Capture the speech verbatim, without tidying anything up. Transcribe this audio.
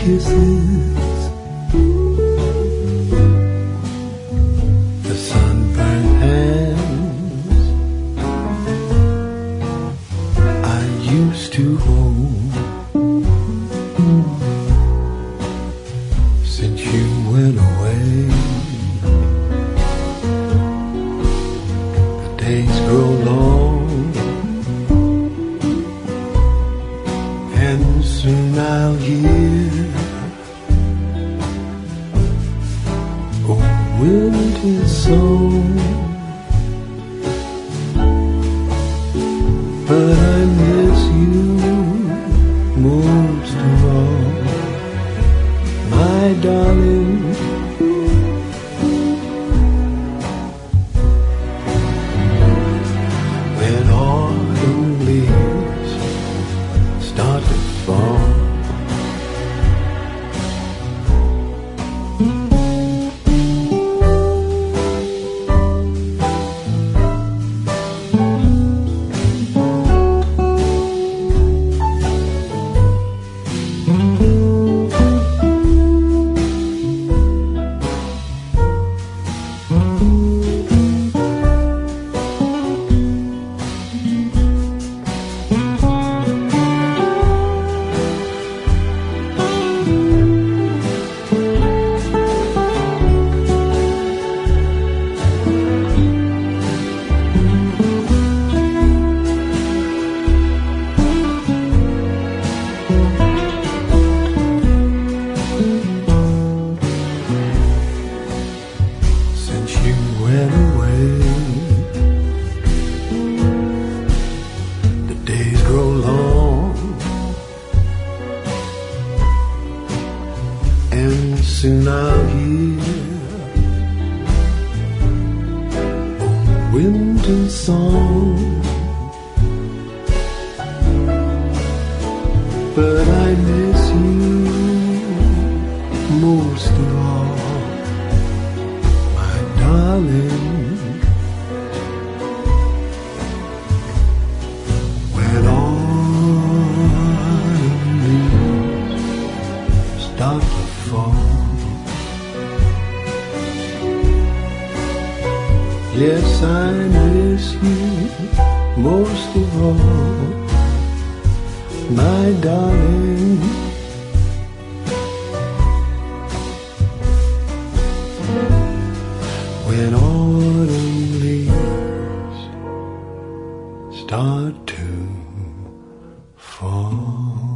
kisses, the sunburned hands I used to hold. Since you went away, the days grow long, and soon I'll hear a winter song. But I miss you most of all, my darling. When autumn leaves start to fall, went away, the days grow long, and soon I'll hear a winter song. But I miss you most of all, darling. When autumn leaves start to fall, yes, I miss you most of all, my darling. When autumn leaves start to fall.